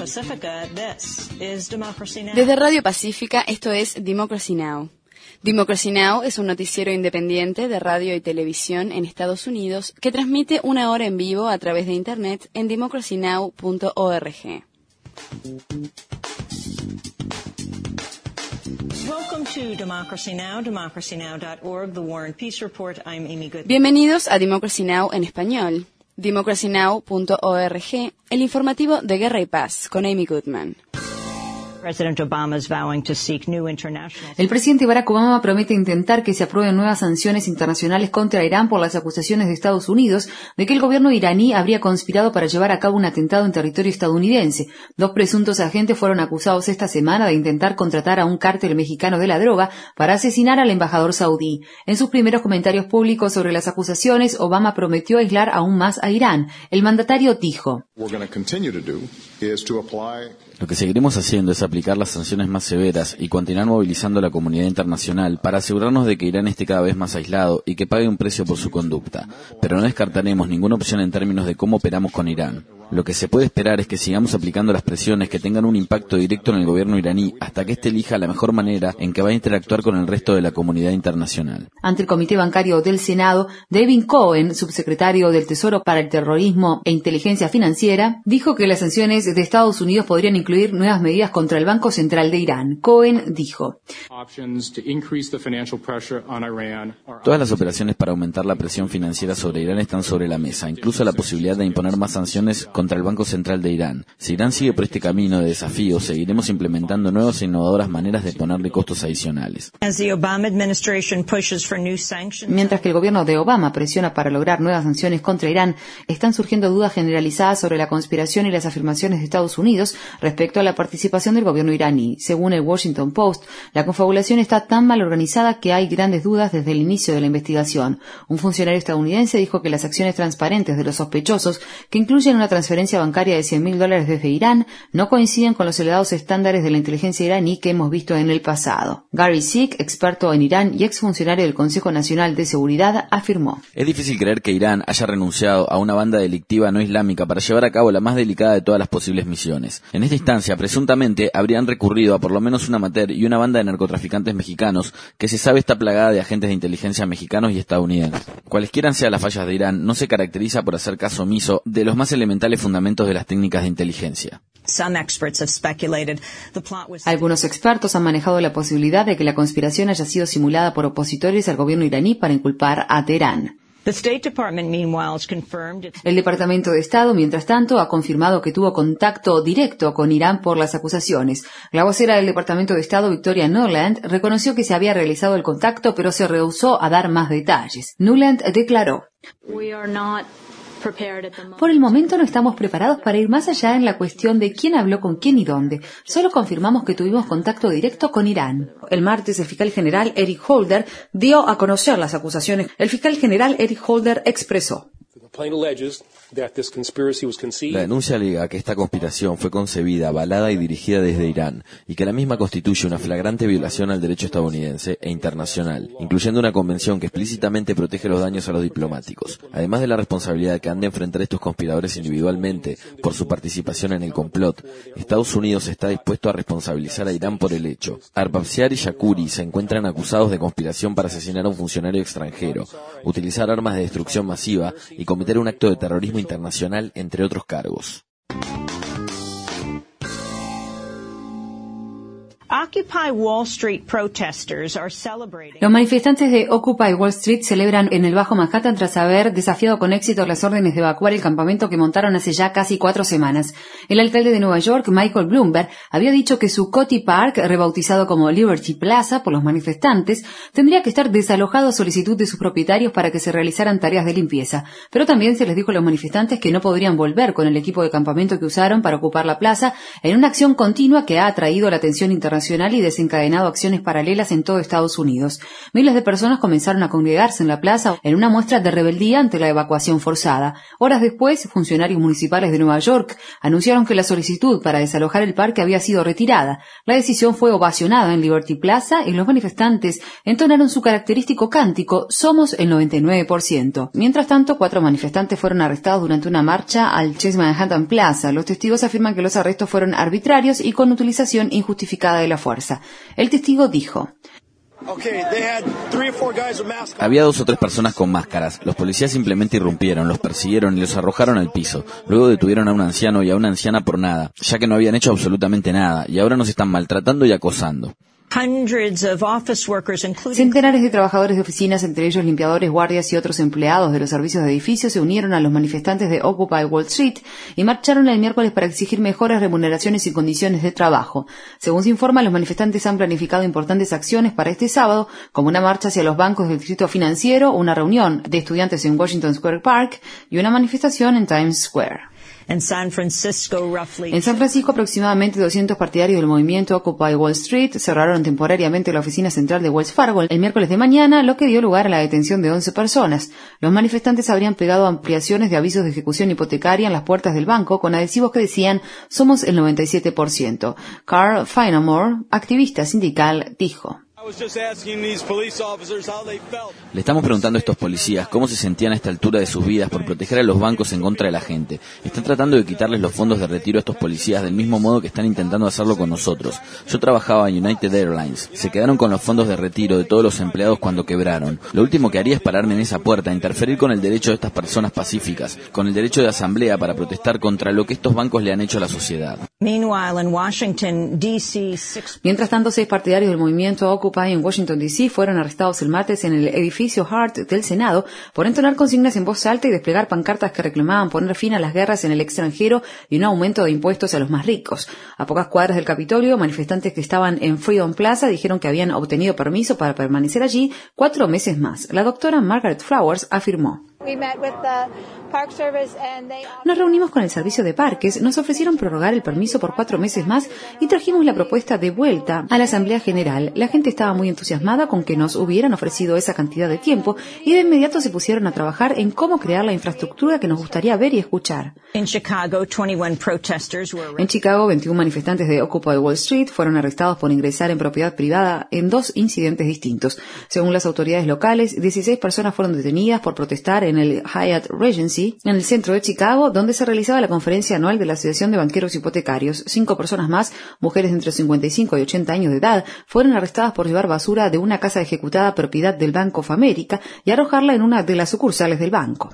Pacifica, this is Democracy Now! Desde Radio Pacífica, esto es Democracy Now! Democracy Now! Es un noticiero independiente de radio y televisión en Estados Unidos que transmite una hora en vivo a través de Internet en democracynow.org. Welcome to Democracy Now!, democracynow.org, The War and Peace Report. I'm Amy Goodman. Bienvenidos a Democracy Now! En español. democracynow.org, el informativo de Guerra y Paz, con Amy Goodman. El presidente Barack Obama promete intentar que se aprueben nuevas sanciones internacionales contra Irán por las acusaciones de Estados Unidos de que el gobierno iraní habría conspirado para llevar a cabo un atentado en territorio estadounidense. 2 presuntos agentes fueron acusados esta semana de intentar contratar a un cártel mexicano de la droga para asesinar al embajador saudí. En sus primeros comentarios públicos sobre las acusaciones, Obama prometió aislar aún más a Irán. El mandatario dijo: Lo que seguiremos haciendo es aplicar las sanciones más severas y continuar movilizando a la comunidad internacional para asegurarnos de que Irán esté cada vez más aislado y que pague un precio por su conducta. Pero no descartaremos ninguna opción en términos de cómo operamos con Irán. Lo que se puede esperar es que sigamos aplicando las presiones que tengan un impacto directo en el gobierno iraní hasta que éste elija la mejor manera en que va a interactuar con el resto de la comunidad internacional. Ante el Comité Bancario del Senado, David Cohen, subsecretario del Tesoro para el Terrorismo e Inteligencia Financiera, dijo que las sanciones de Estados Unidos podrían incluir nuevas medidas contra el Banco Central de Irán. Cohen dijo: Todas las operaciones para aumentar la presión financiera sobre Irán están sobre la mesa, incluso la posibilidad de imponer más sanciones contra el Banco Central de Irán. Si Irán sigue por este camino de desafío, seguiremos implementando nuevas e innovadoras maneras de ponerle costos adicionales. Mientras que el gobierno de Obama presiona para lograr nuevas sanciones contra Irán, están surgiendo dudas generalizadas sobre la conspiración y las afirmaciones de Estados Unidos respecto a la participación del gobierno iraní. Según el Washington Post, la confabulación está tan mal organizada que hay grandes dudas desde el inicio de la investigación. Un funcionario estadounidense dijo que las acciones transparentes de los sospechosos, que incluyen una transferencia bancaria de $100,000 desde Irán, no coinciden con los elevados estándares de la inteligencia iraní que hemos visto en el pasado. Gary Sikh, experto en Irán y exfuncionario del Consejo Nacional de Seguridad, afirmó: Es difícil creer que Irán haya renunciado a una banda delictiva no islámica para llevar a cabo la más delicada de todas las posibles misiones. En esta instancia, presuntamente, habrían recurrido a por lo menos un amateur y una banda de narcotraficantes mexicanos que se sabe está plagada de agentes de inteligencia mexicanos y estadounidenses. Cualesquiera sean las fallas de Irán, no se caracteriza por hacer caso omiso de los más elementales fundamentos de las técnicas de inteligencia. Algunos expertos han manejado la posibilidad de que la conspiración haya sido simulada por opositores al gobierno iraní para inculpar a Teherán. El Departamento de Estado, mientras tanto, ha confirmado que tuvo contacto directo con Irán por las acusaciones. La vocera del Departamento de Estado, Victoria Nuland, reconoció que se había realizado el contacto, pero se rehusó a dar más detalles. Nuland declaró: Por el momento no estamos preparados para ir más allá en la cuestión de quién habló con quién y dónde. Solo confirmamos que tuvimos contacto directo con Irán. El martes, el fiscal general Eric Holder dio a conocer las acusaciones. El fiscal general Eric Holder expresó: La denuncia alega que esta conspiración fue concebida, avalada y dirigida desde Irán, y que la misma constituye una flagrante violación al derecho estadounidense e internacional, incluyendo una convención que explícitamente protege los daños a los diplomáticos. Además de la responsabilidad que han de enfrentar estos conspiradores individualmente por su participación en el complot, Estados Unidos está dispuesto a responsabilizar a Irán por el hecho. Arbabsiar y Shakuri se encuentran acusados de conspiración para asesinar a un funcionario extranjero, utilizar armas de destrucción masiva y cometer un acto de terrorismo internacional, entre otros cargos. Los manifestantes de Occupy Wall Street celebran en el Bajo Manhattan tras haber desafiado con éxito las órdenes de evacuar el campamento que montaron hace ya casi 4 semanas. El alcalde de Nueva York, Michael Bloomberg, había dicho que su Coty Park, rebautizado como Liberty Plaza por los manifestantes, tendría que estar desalojado a solicitud de sus propietarios para que se realizaran tareas de limpieza. Pero también se les dijo a los manifestantes que no podrían volver con el equipo de campamento que usaron para ocupar la plaza en una acción continua que ha atraído la atención internacional internacional y desencadenado acciones paralelas en todo Estados Unidos. Miles de personas comenzaron a congregarse en la plaza en una muestra de rebeldía ante la evacuación forzada. Horas después, funcionarios municipales de Nueva York anunciaron que la solicitud para desalojar el parque había sido retirada. La decisión fue ovacionada en Liberty Plaza y los manifestantes entonaron su característico cántico "Somos el 99%". Mientras tanto, 4 manifestantes fueron arrestados durante una marcha al Chase Manhattan Plaza. Los testigos afirman que los arrestos fueron arbitrarios y con utilización injustificada de la fuerza. El testigo dijo: había 2 o 3 personas con máscaras. Los policías simplemente irrumpieron, los persiguieron y los arrojaron al piso. Luego detuvieron a un anciano y a una anciana por nada, ya que no habían hecho absolutamente nada, y ahora nos están maltratando y acosando. Centenares de trabajadores de oficinas, entre ellos limpiadores, guardias y otros empleados de los servicios de edificios, se unieron a los manifestantes de Occupy Wall Street y marcharon el miércoles para exigir mejores remuneraciones y condiciones de trabajo. Según se informa, los manifestantes han planificado importantes acciones para este sábado, como una marcha hacia los bancos del distrito financiero, una reunión de estudiantes en Washington Square Park y una manifestación en Times Square. En San Francisco, aproximadamente 200 partidarios del movimiento Occupy Wall Street cerraron temporariamente la oficina central de Wells Fargo el miércoles de mañana, lo que dio lugar a la detención de 11 personas. Los manifestantes habrían pegado ampliaciones de avisos de ejecución hipotecaria en las puertas del banco con adhesivos que decían "Somos el 97%. Carl Feinamore, activista sindical, dijo: le estamos preguntando a estos policías cómo se sentían a esta altura de sus vidas por proteger a los bancos en contra de la gente. Están tratando de quitarles los fondos de retiro a estos policías del mismo modo que están intentando hacerlo con nosotros. Yo trabajaba en United Airlines. Se quedaron con los fondos de retiro de todos los empleados cuando quebraron. Lo último que haría es pararme en esa puerta, interferir con el derecho de estas personas pacíficas, con el derecho de asamblea para protestar contra lo que estos bancos le han hecho a la sociedad". Mientras tanto, 6 partidarios del movimiento Occupy en Washington, D.C. fueron arrestados el martes en el edificio Hart del Senado por entonar consignas en voz alta y desplegar pancartas que reclamaban poner fin a las guerras en el extranjero y un aumento de impuestos a los más ricos. A pocas cuadras del Capitolio, manifestantes que estaban en Freedom Plaza dijeron que habían obtenido permiso para permanecer allí 4 meses más. La doctora Margaret Flowers afirmó: nos reunimos con el servicio de parques, nos ofrecieron prorrogar el permiso por 4 meses más y trajimos la propuesta de vuelta a la Asamblea General. La gente estaba muy entusiasmada con que nos hubieran ofrecido esa cantidad de tiempo y de inmediato se pusieron a trabajar en cómo crear la infraestructura que nos gustaría ver y escuchar. En Chicago, 21 manifestantes de Occupy Wall Street fueron arrestados por ingresar en propiedad privada en 2 incidentes distintos. Según las autoridades locales, 16 personas fueron detenidas por protestar en el Hyatt Regency, en el centro de Chicago, donde se realizaba la conferencia anual de la Asociación de Banqueros Hipotecarios. 5 personas más, mujeres entre 55 y 80 años de edad, fueron arrestadas por llevar basura de una casa ejecutada propiedad del Bank of America y arrojarla en una de las sucursales del banco.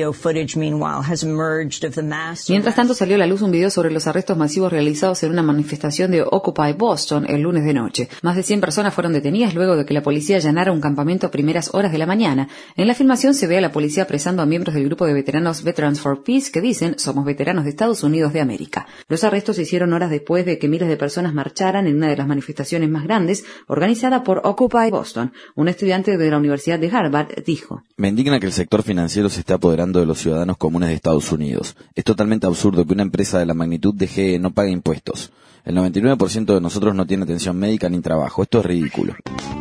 Mientras tanto, salió a la luz un video sobre los arrestos masivos realizados en una manifestación de Occupy Boston el lunes de noche. Más de 100 personas fueron detenidas luego de que la policía allanara un campamento a primeras horas de la mañana. En la filmación se ve a la policía apresando a miembros del grupo de veteranos Veterans for Peace que dicen: "Somos veteranos de Estados Unidos de América". Los arrestos se hicieron horas después de que miles de personas marcharan en una de las manifestaciones más grandes organizada por Occupy Boston. Un estudiante de la Universidad de Harvard dijo: "Me indigna que el sector financiero se esté apoderando de los ciudadanos comunes de Estados Unidos. Es totalmente absurdo que una empresa de la magnitud de GE no pague impuestos. El 99% de nosotros no tiene atención médica ni trabajo. Esto es ridículo".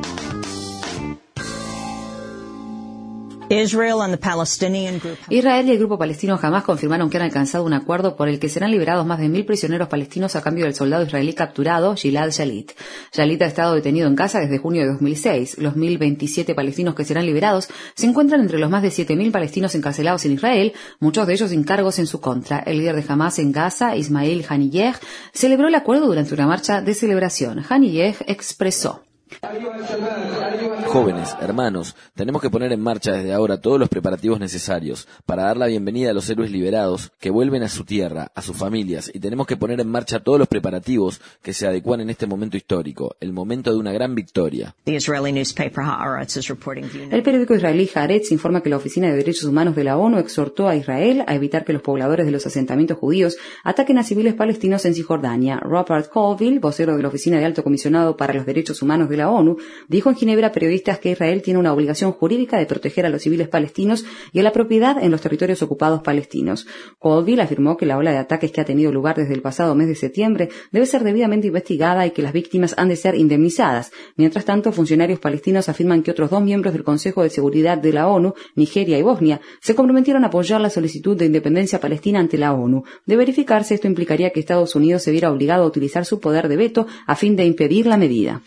Israel y el grupo palestino Hamás confirmaron que han alcanzado un acuerdo por el que serán liberados más de 1.000 prisioneros palestinos a cambio del soldado israelí capturado Gilad Shalit. Shalit ha estado detenido en Gaza desde junio de 2006. Los 1.027 palestinos que serán liberados se encuentran entre los más de 7.000 palestinos encarcelados en Israel, muchos de ellos sin cargos en su contra. El líder de Hamás en Gaza, Ismail Haniyeh, celebró el acuerdo durante una marcha de celebración. Haniyeh expresó: "Jóvenes, hermanos, tenemos que poner en marcha desde ahora todos los preparativos necesarios para dar la bienvenida a los héroes liberados que vuelven a su tierra, a sus familias, y tenemos que poner en marcha todos los preparativos que se adecuan en este momento histórico, el momento de una gran victoria". El periódico israelí Haaretz informa que la Oficina de Derechos Humanos de la ONU exhortó a Israel a evitar que los pobladores de los asentamientos judíos ataquen a civiles palestinos en Cisjordania. Robert Colville, vocero de la Oficina de Alto Comisionado para los Derechos Humanos de de la ONU, dijo en Ginebra a periodistas que Israel tiene una obligación jurídica de proteger a los civiles palestinos y a la propiedad en los territorios ocupados palestinos. Colville afirmó que la ola de ataques que ha tenido lugar desde el pasado mes de septiembre debe ser debidamente investigada y que las víctimas han de ser indemnizadas. Mientras tanto, funcionarios palestinos afirman que otros 2 miembros del Consejo de Seguridad de la ONU, Nigeria y Bosnia, se comprometieron a apoyar la solicitud de independencia palestina ante la ONU. De verificarse, esto implicaría que Estados Unidos se viera obligado a utilizar su poder de veto a fin de impedir la medida.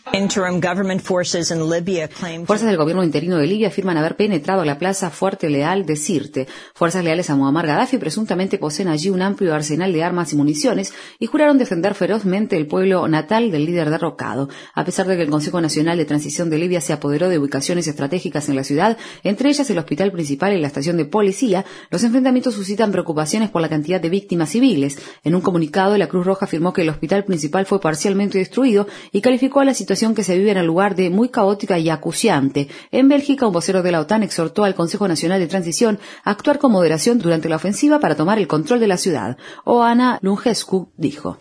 Fuerzas del gobierno interino de Libia afirman haber penetrado a la plaza Fuerte Leal de Sirte. Fuerzas leales a Muammar Gaddafi presuntamente poseen allí un amplio arsenal de armas y municiones y juraron defender ferozmente el pueblo natal del líder derrocado. A pesar de que el Consejo Nacional de Transición de Libia se apoderó de ubicaciones estratégicas en la ciudad, entre ellas el hospital principal y la estación de policía, los enfrentamientos suscitan preocupaciones por la cantidad de víctimas civiles. En un comunicado, la Cruz Roja afirmó que el hospital principal fue parcialmente destruido y calificó a la situación que se vive en el lugar de muy caótica y acuciante. En Bélgica, un vocero de la OTAN exhortó al Consejo Nacional de Transición a actuar con moderación durante la ofensiva para tomar el control de la ciudad. Oana Lungescu dijo: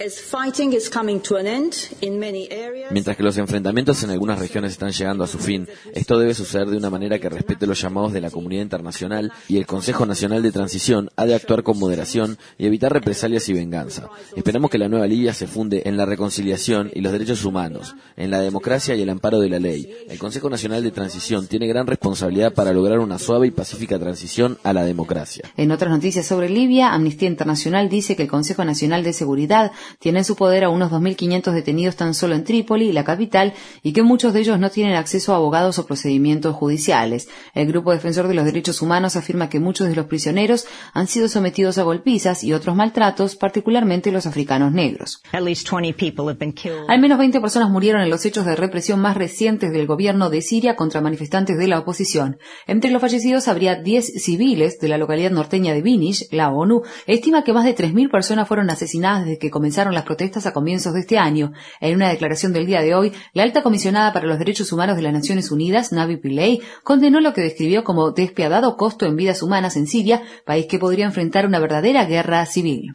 mientras que los enfrentamientos en algunas regiones están llegando a su fin, esto debe suceder de una manera que respete los llamados de la comunidad internacional y el Consejo Nacional de Transición ha de actuar con moderación y evitar represalias y venganza. Esperamos que la nueva Libia se funde en la reconciliación y los derechos humanos, en la democracia y el amparo de la ley. El Consejo Nacional de Transición tiene gran responsabilidad para lograr una suave y pacífica transición a la democracia. En otras noticias sobre Libia, Amnistía Internacional dice que el Consejo Nacional de Seguridad tiene en su poder a unos 2.500 detenidos tan solo en Trípoli, la capital, y que muchos de ellos no tienen acceso a abogados o procedimientos judiciales. El Grupo Defensor de los Derechos Humanos afirma que muchos de los prisioneros han sido sometidos a golpizas y otros maltratos, particularmente los africanos negros. Al menos 20 personas murieron en los hechos de represión más recientes del gobierno de Siria contra manifestantes de la oposición. Entre los fallecidos habría 10 civiles de la localidad norteña de Binish. La ONU estima que más de 3.000 personas fueron asesinadas desde que comenzaron las protestas a comienzos de este año. En una declaración del día de hoy, la alta comisionada para los derechos humanos de las Naciones Unidas, Navi Pillay, condenó lo que describió como despiadado costo en vidas humanas en Siria, país que podría enfrentar una verdadera guerra civil.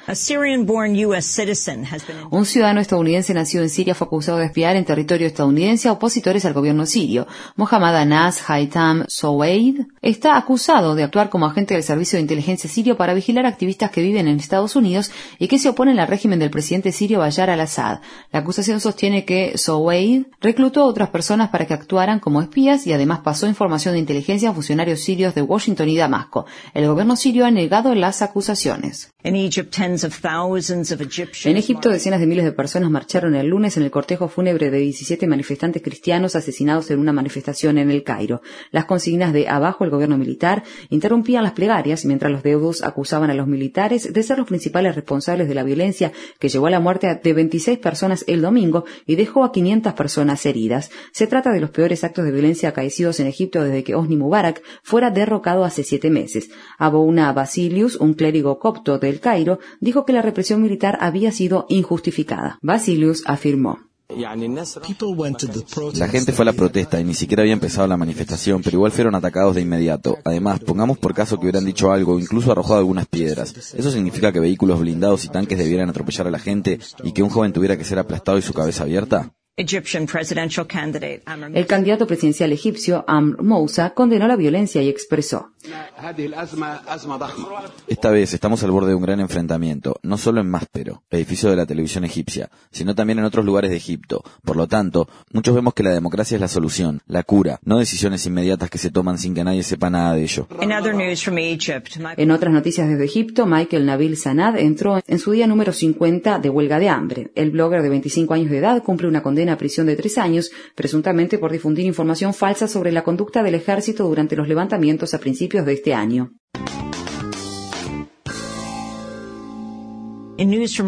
Un ciudadano estadounidense nacido en Siria fue acusado de espiar en territorio estadounidense a opositores al gobierno sirio. Mohammad Anas Haytham Soueid está acusado de actuar como agente del servicio de inteligencia sirio para vigilar activistas que viven en Estados Unidos y que se oponen al régimen del presidente sirio Bashar al-Assad. La acusación sostiene que Soueid reclutó a otras personas para que actuaran como espías y además pasó información de inteligencia a funcionarios sirios de Washington y Damasco. El gobierno sirio ha negado las acusaciones. En Egipto, decenas de miles de personas marcharon el lunes en el cortejo fúnebre de 17 manifestantes cristianos asesinados en una manifestación en El Cairo. Las consignas de "abajo el gobierno militar" interrumpían las plegarias, mientras los deudos acusaban a los militares de ser los principales responsables de la violencia que llevó a la muerte de 26 personas el domingo y dejó a 500 personas heridas. Se trata de los peores actos de violencia acaecidos en Egipto desde que Hosni Mubarak fuera derrocado hace 7 meses. Abouna Basilius, un clérigo copto de El Cairo, dijo que la represión militar había sido injustificada. Basilius afirmó: la gente fue a la protesta y ni siquiera había empezado la manifestación, pero igual fueron atacados de inmediato. Además, pongamos por caso que hubieran dicho algo, incluso arrojado algunas piedras. ¿Eso significa que vehículos blindados y tanques debieran atropellar a la gente y que un joven tuviera que ser aplastado y su cabeza abierta? El candidato presidencial egipcio Amr Moussa condenó la violencia y expresó: esta vez estamos al borde de un gran enfrentamiento, no solo en Máspero, edificio de la televisión egipcia, sino también en otros lugares de Egipto. Por lo tanto, muchos vemos que la democracia es la solución, la cura, no decisiones inmediatas que se toman sin que nadie sepa nada de ello. En otras noticias desde Egipto, Michael Nabil Sanad entró en su día número 50 de huelga de hambre. El blogger de 25 años de edad cumple una condena a prisión de 3 años, presuntamente por difundir información falsa sobre la conducta del ejército durante los levantamientos a principios de este año. En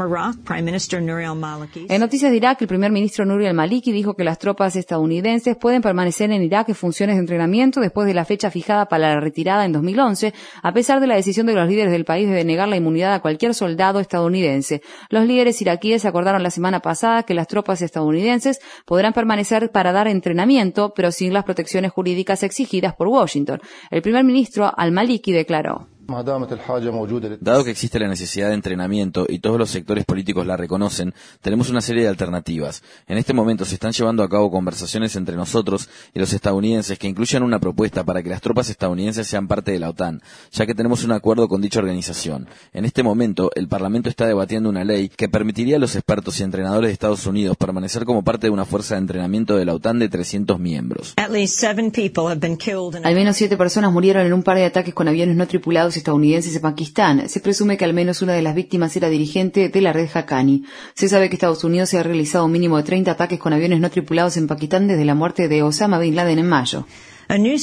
noticias de Irak, el primer ministro Nouri al-Maliki dijo que las tropas estadounidenses pueden permanecer en Irak en funciones de entrenamiento después de la fecha fijada para la retirada en 2011, a pesar de la decisión de los líderes del país de denegar la inmunidad a cualquier soldado estadounidense. Los líderes iraquíes acordaron la semana pasada que las tropas estadounidenses podrán permanecer para dar entrenamiento, pero sin las protecciones jurídicas exigidas por Washington. El primer ministro al-Maliki declaró: Dado que existe la necesidad de entrenamiento y todos los sectores políticos la reconocen, tenemos una serie de alternativas. En este momento se están llevando a cabo conversaciones entre nosotros y los estadounidenses que incluyan una propuesta para que las tropas estadounidenses sean parte de la OTAN, ya que tenemos un acuerdo con dicha organización. En este momento, el Parlamento está debatiendo una ley que permitiría a los expertos y entrenadores de Estados Unidos permanecer como parte de una fuerza de entrenamiento de la OTAN de 300 miembros. Al menos 7 personas murieron en un par de ataques con aviones no tripulados estadounidenses en Pakistán. Se presume que al menos una de las víctimas era dirigente de la red Haqqani. Se sabe que Estados Unidos se ha realizado un mínimo de 30 ataques con aviones no tripulados en Pakistán desde la muerte de Osama Bin Laden en mayo. Un nuevo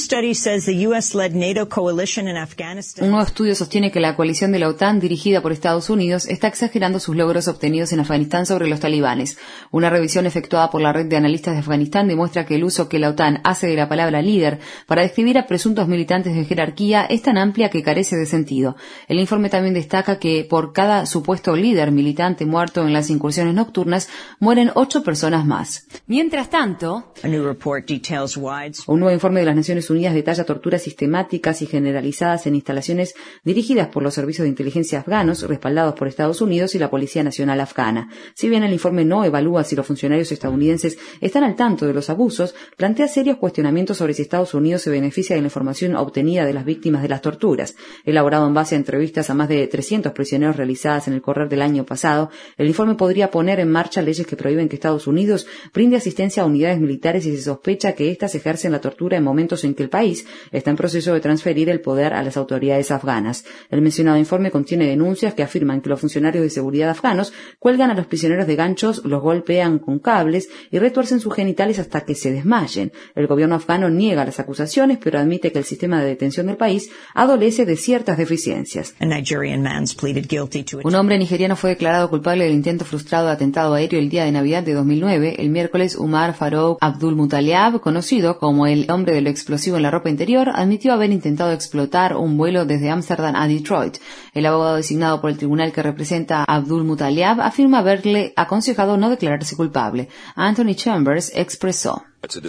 estudio sostiene que la coalición de la OTAN, dirigida por Estados Unidos, está exagerando sus logros obtenidos en Afganistán sobre los talibanes. Una revisión efectuada por la red de analistas de Afganistán demuestra que el uso que la OTAN hace de la palabra líder para describir a presuntos militantes de jerarquía es tan amplia que carece de sentido. El informe también destaca que por cada supuesto líder militante muerto en las incursiones nocturnas, mueren 8 personas más. Mientras tanto, un nuevo informe de las Naciones Unidas detalla torturas sistemáticas y generalizadas en instalaciones dirigidas por los servicios de inteligencia afganos, respaldados por Estados Unidos y la Policía Nacional Afgana. Si bien el informe no evalúa si los funcionarios estadounidenses están al tanto de los abusos, plantea serios cuestionamientos sobre si Estados Unidos se beneficia de la información obtenida de las víctimas de las torturas. Elaborado en base a entrevistas a más de 300 prisioneros realizadas en el correr del año pasado, el informe podría poner en marcha leyes que prohíben que Estados Unidos brinde asistencia a unidades militares si se sospecha que éstas ejercen la tortura en momentos en que el país está en proceso de transferir el poder a las autoridades afganas. El mencionado informe contiene denuncias que afirman que los funcionarios de seguridad afganos cuelgan a los prisioneros de ganchos, los golpean con cables y retuercen sus genitales hasta que se desmayen. El gobierno afgano niega las acusaciones, pero admite que el sistema de detención del país adolece de ciertas deficiencias. Un hombre nigeriano fue declarado culpable del intento frustrado de atentado aéreo el día de Navidad de 2009. El miércoles, Umar Farouk Abdul Mutaliab, conocido como el hombre del explosivo en la ropa interior, admitió haber intentado explotar un vuelo desde Ámsterdam a Detroit. El abogado designado por el tribunal que representa a Abdul Mutaliab afirma haberle aconsejado no declararse culpable. Anthony Chambers expresó: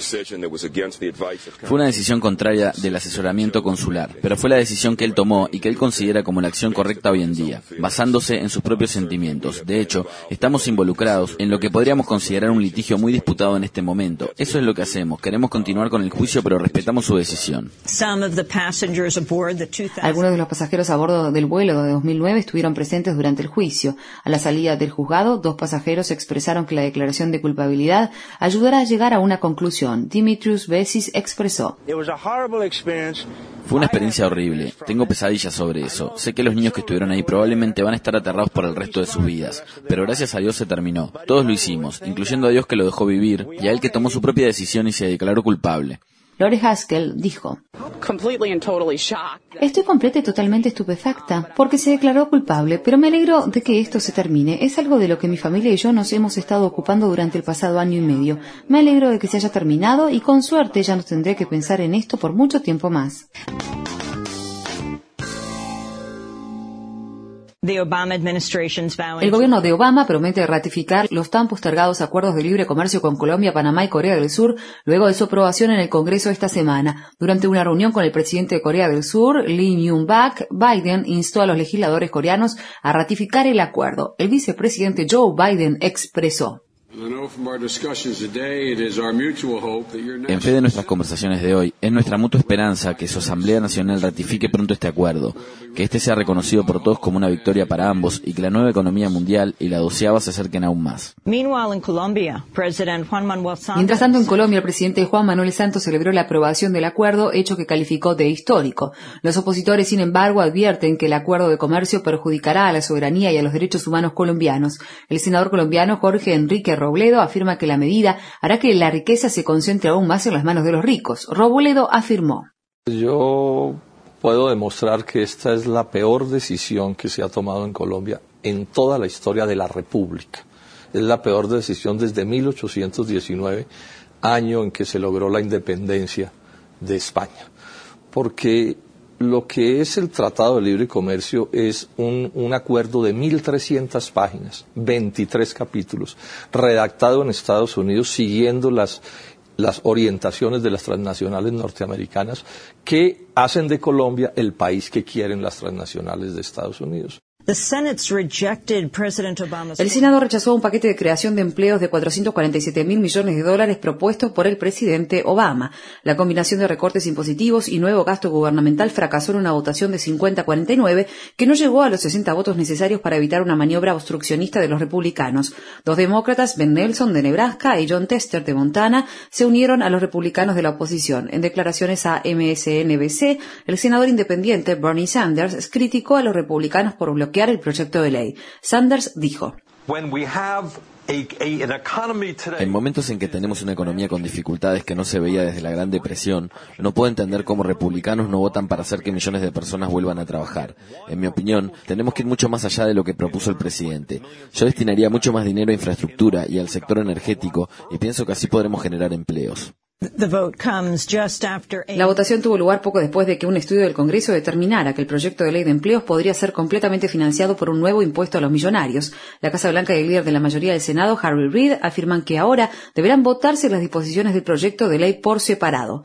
fue una decisión contraria del asesoramiento consular, pero fue la decisión que él tomó y que él considera como la acción correcta hoy en día, basándose en sus propios sentimientos. De hecho, estamos involucrados en lo que podríamos considerar un litigio muy disputado en este momento. Eso es lo que hacemos. Queremos continuar con el juicio, pero respetamos su decisión. Algunos de los pasajeros a bordo del vuelo de 2009 estuvieron presentes durante el juicio. A la salida del juzgado, 2 pasajeros expresaron que la declaración de culpabilidad ayudará a llegar a una conclusión. Dimitrios Vesis expresó: fue una experiencia horrible. Tengo pesadillas sobre eso. Sé que los niños que estuvieron ahí probablemente van a estar aterrados por el resto de sus vidas. Pero gracias a Dios se terminó. Todos lo hicimos, incluyendo a Dios que lo dejó vivir y a él que tomó su propia decisión y se declaró culpable. Lore Haskell dijo: estoy completa y totalmente estupefacta porque se declaró culpable, pero me alegro de que esto se termine. Es algo de lo que mi familia y yo nos hemos estado ocupando durante el pasado año y medio. Me alegro de que se haya terminado y con suerte ya no tendré que pensar en esto por mucho tiempo más. El gobierno de Obama promete ratificar los tan postergados acuerdos de libre comercio con Colombia, Panamá y Corea del Sur luego de su aprobación en el Congreso esta semana. Durante una reunión con el presidente de Corea del Sur, Lee Myung-bak, Biden instó a los legisladores coreanos a ratificar el acuerdo. El vicepresidente Joe Biden expresó: en fe de nuestras conversaciones de hoy, es nuestra mutua esperanza que su Asamblea Nacional ratifique pronto este acuerdo, que este sea reconocido por todos como una victoria para ambos y que la nueva economía mundial y la 12ª se acerquen aún más. Mientras tanto, en Colombia, el presidente Juan Manuel Santos celebró la aprobación del acuerdo, hecho que calificó de histórico. Los opositores, sin embargo, advierten que el acuerdo de comercio perjudicará a la soberanía y a los derechos humanos colombianos. El senador colombiano Jorge Enrique Robledo afirma que la medida hará que la riqueza se concentre aún más en las manos de los ricos. Robledo afirmó: yo puedo demostrar que esta es la peor decisión que se ha tomado en Colombia en toda la historia de la República. Es la peor decisión desde 1819, año en que se logró la independencia de España. Porque lo que es el Tratado de Libre Comercio es un acuerdo de 1.300 páginas, 23 capítulos, redactado en Estados Unidos siguiendo las las orientaciones de las transnacionales norteamericanas que hacen de Colombia el país que quieren las transnacionales de Estados Unidos. El Senado rechazó un paquete de creación de empleos de $447 mil millones propuesto por el presidente Obama. La combinación de recortes impositivos y nuevo gasto gubernamental fracasó en una votación de 50-49 que no llegó a los 60 votos necesarios para evitar una maniobra obstruccionista de los republicanos. Dos demócratas, Ben Nelson de Nebraska y Jon Tester de Montana, se unieron a los republicanos de la oposición. En declaraciones a MSNBC, el senador independiente Bernie Sanders criticó a los republicanos por bloquear el proyecto de ley. Sanders dijo: en momentos en que tenemos una economía con dificultades que no se veía desde la Gran Depresión, no puedo entender cómo republicanos no votan para hacer que millones de personas vuelvan a trabajar. En mi opinión, tenemos que ir mucho más allá de lo que propuso el presidente. Yo destinaría mucho más dinero a infraestructura y al sector energético y pienso que así podremos generar empleos. La votación tuvo lugar poco después de que un estudio del Congreso determinara que el proyecto de ley de empleos podría ser completamente financiado por un nuevo impuesto a los millonarios. La Casa Blanca y el líder de la mayoría del Senado, Harry Reid, afirman que ahora deberán votarse las disposiciones del proyecto de ley por separado.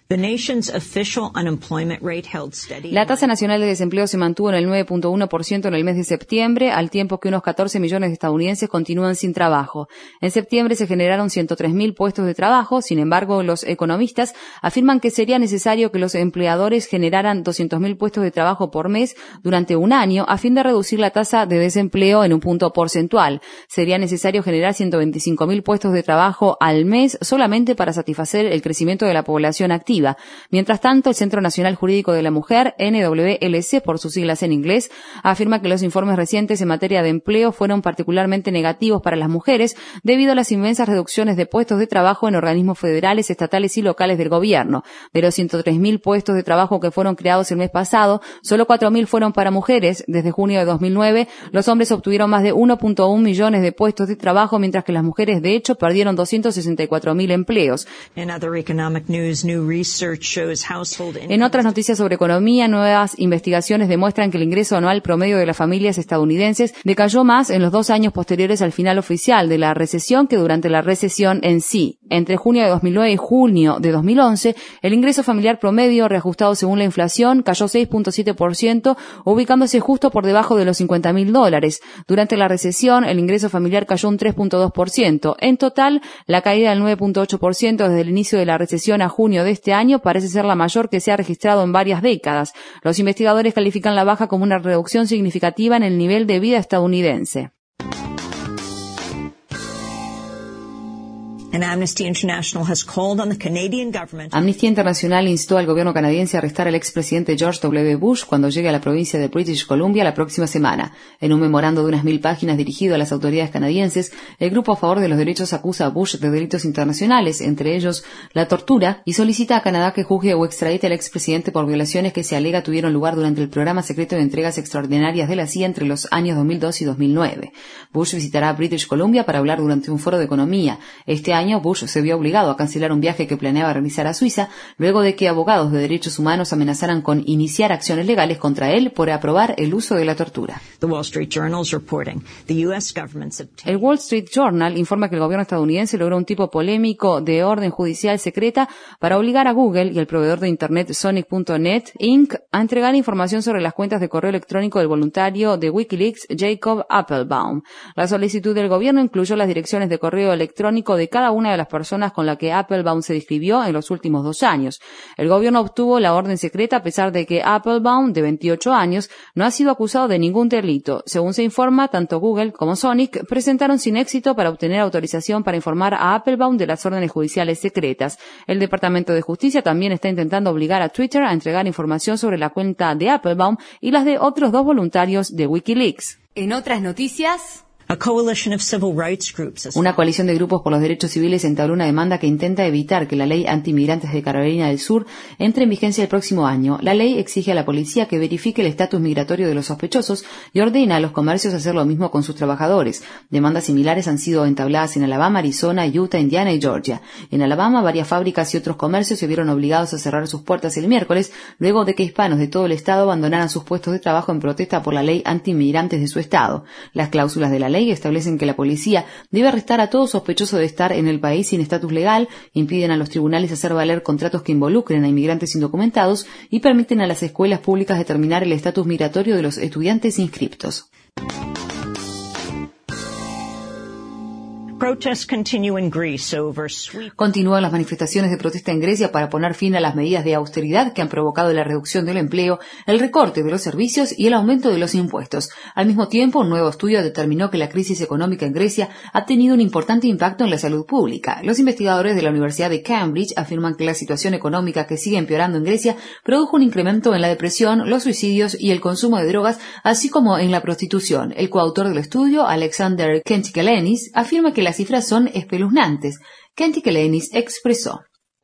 La tasa nacional de desempleo se mantuvo en el 9.1% en el mes de septiembre, al tiempo que unos 14 millones de estadounidenses continúan sin trabajo. En septiembre se generaron 103.000 puestos de trabajo, sin embargo, los economistas afirman que sería necesario que los empleadores generaran 200.000 puestos de trabajo por mes durante un año a fin de reducir la tasa de desempleo en un punto porcentual. Sería necesario generar 125.000 puestos de trabajo al mes solamente para satisfacer el crecimiento de la población activa. Mientras tanto, el Centro Nacional Jurídico de la Mujer, NWLC por sus siglas en inglés, afirma que los informes recientes en materia de empleo fueron particularmente negativos para las mujeres debido a las inmensas reducciones de puestos de trabajo en organismos federales, estatales y locales del gobierno. De los 103.000 puestos de trabajo que fueron creados el mes pasado, solo 4.000 fueron para mujeres. Desde junio de 2009, los hombres obtuvieron más de 1.1 millones de puestos de trabajo, mientras que las mujeres, de hecho, perdieron 264.000 empleos. En otras noticias sobre economía, nuevas investigaciones demuestran que el ingreso anual promedio de las familias estadounidenses decayó más en los 2 años posteriores al final oficial de la recesión que durante la recesión en sí. Entre junio de 2009 y junio de 2011, el ingreso familiar promedio, reajustado según la inflación, cayó 6.7%, ubicándose justo por debajo de los $50.000. Durante la recesión, el ingreso familiar cayó un 3.2%. En total, la caída del 9.8% desde el inicio de la recesión a junio de este año parece ser la mayor que se ha registrado en varias décadas. Los investigadores califican la baja como una reducción significativa en el nivel de vida estadounidense. Amnistía Internacional instó al gobierno canadiense a arrestar al expresidente George W. Bush cuando llegue a la provincia de British Columbia la próxima semana. En un memorando de unas 1.000 páginas dirigido a las autoridades canadienses, el grupo a favor de los derechos acusa a Bush de delitos internacionales, entre ellos la tortura, y solicita a Canadá que juzgue o extradite al expresidente por violaciones que se alega tuvieron lugar durante el programa secreto de entregas extraordinarias de la CIA entre los años 2002 y 2009. Bush visitará British Columbia para hablar durante un foro de economía. Este año Bush se vio obligado a cancelar un viaje que planeaba realizar a Suiza luego de que abogados de derechos humanos amenazaran con iniciar acciones legales contra él por aprobar el uso de la tortura. El Wall Street Journal informa que el gobierno estadounidense logró un tipo polémico de orden judicial secreta para obligar a Google y el proveedor de Internet Sonic.net Inc. a entregar información sobre las cuentas de correo electrónico del voluntario de Wikileaks, Jacob Appelbaum. La solicitud del gobierno incluyó las direcciones de correo electrónico de cada una de las personas con la que Appelbaum se describió en los últimos 2 años. El gobierno obtuvo la orden secreta a pesar de que Appelbaum, de 28 años, no ha sido acusado de ningún delito. Según se informa, tanto Google como Sonic presentaron sin éxito para obtener autorización para informar a Appelbaum de las órdenes judiciales secretas. El Departamento de Justicia también está intentando obligar a Twitter a entregar información sobre la cuenta de Appelbaum y las de otros 2 voluntarios de Wikileaks. En otras noticias, una coalición de grupos por los derechos civiles entabló una demanda que intenta evitar que la ley antimigrantes de Carolina del Sur entre en vigencia el próximo año. La ley exige a la policía que verifique el estatus migratorio de los sospechosos y ordena a los comercios hacer lo mismo con sus trabajadores. Demandas similares han sido entabladas en Alabama, Arizona, Utah, Indiana y Georgia. En Alabama, varias fábricas y otros comercios se vieron obligados a cerrar sus puertas el miércoles luego de que hispanos de todo el estado abandonaran sus puestos de trabajo en protesta por la ley antimigrantes de su estado. Las cláusulas de la ley ley establecen que la policía debe arrestar a todo sospechoso de estar en el país sin estatus legal, impiden a los tribunales hacer valer contratos que involucren a inmigrantes indocumentados y permiten a las escuelas públicas determinar el estatus migratorio de los estudiantes inscriptos. Continúan las manifestaciones de protesta en Grecia para poner fin a las medidas de austeridad que han provocado la reducción del empleo, el recorte de los servicios y el aumento de los impuestos. Al mismo tiempo, un nuevo estudio determinó que la crisis económica en Grecia ha tenido un importante impacto en la salud pública. Los investigadores de la Universidad de Cambridge afirman que la situación económica que sigue empeorando en Grecia produjo un incremento en la depresión, los suicidios y el consumo de drogas, así como en la prostitución. El coautor del estudio, Alexander Kentikelenis, afirma que las cifras son espeluznantes. Kentikelenis expresó: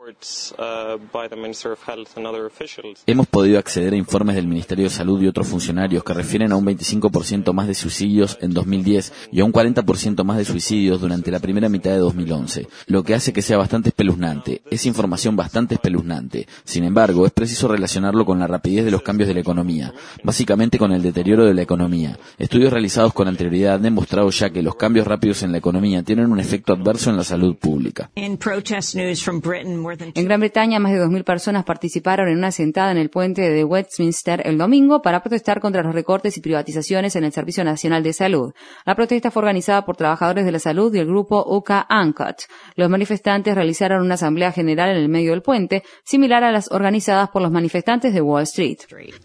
Hemos podido acceder a informes del Ministerio de Salud y otros funcionarios que refieren a un 25% más de suicidios en 2010 y a un 40% más de suicidios durante la primera mitad de 2011, lo que hace que sea bastante espeluznante. Es información bastante espeluznante. Sin embargo, es preciso relacionarlo con la rapidez de los cambios de la economía, básicamente con el deterioro de la economía. Estudios realizados con anterioridad han demostrado ya que los cambios rápidos en la economía tienen un efecto adverso en la salud pública. En Gran Bretaña, más de 2.000 personas participaron en una sentada en el puente de Westminster el domingo para protestar contra los recortes y privatizaciones en el Servicio Nacional de Salud. La protesta fue organizada por trabajadores de la salud y el grupo UK Uncut. Los manifestantes realizaron una asamblea general en el medio del puente, similar a las organizadas por los manifestantes de Wall Street.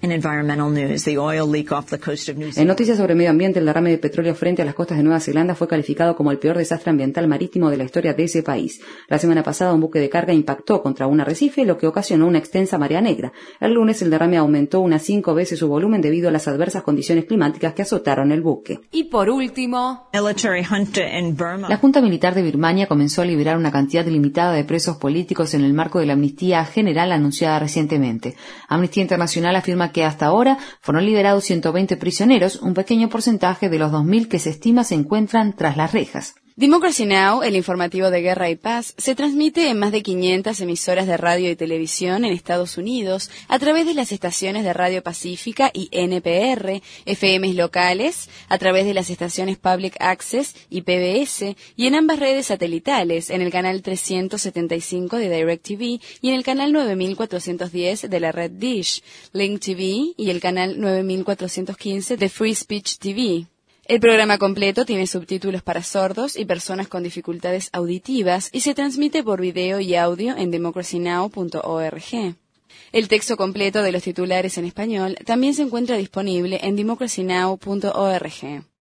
En noticias sobre medio ambiente, el derrame de petróleo frente a las costas de Nueva Zelanda fue calificado como el peor desastre ambiental marítimo de la historia de ese país. La semana pasada, un buque de carga impactó contra un arrecife, lo que ocasionó una extensa marea negra. El lunes, el derrame aumentó unas 5 veces su volumen debido a las adversas condiciones climáticas que azotaron el buque. Y por último, la Junta Militar de Birmania comenzó a liberar una cantidad limitada de presos políticos en el marco de la amnistía general anunciada recientemente. Amnistía Internacional afirma que hasta ahora fueron liberados 120 prisioneros, un pequeño porcentaje de los 2.000 que se estima se encuentran tras las rejas. Democracy Now!, el informativo de guerra y paz, se transmite en más de 500 emisoras de radio y televisión en Estados Unidos a través de las estaciones de Radio Pacífica y NPR, FMs locales, a través de las estaciones Public Access y PBS, y en ambas redes satelitales, en el canal 375 de DirecTV y en el canal 9410 de la red Dish, Link TV y el canal 9415 de Free Speech TV. El programa completo tiene subtítulos para sordos y personas con dificultades auditivas y se transmite por video y audio en democracynow.org. El texto completo de los titulares en español también se encuentra disponible en democracynow.org.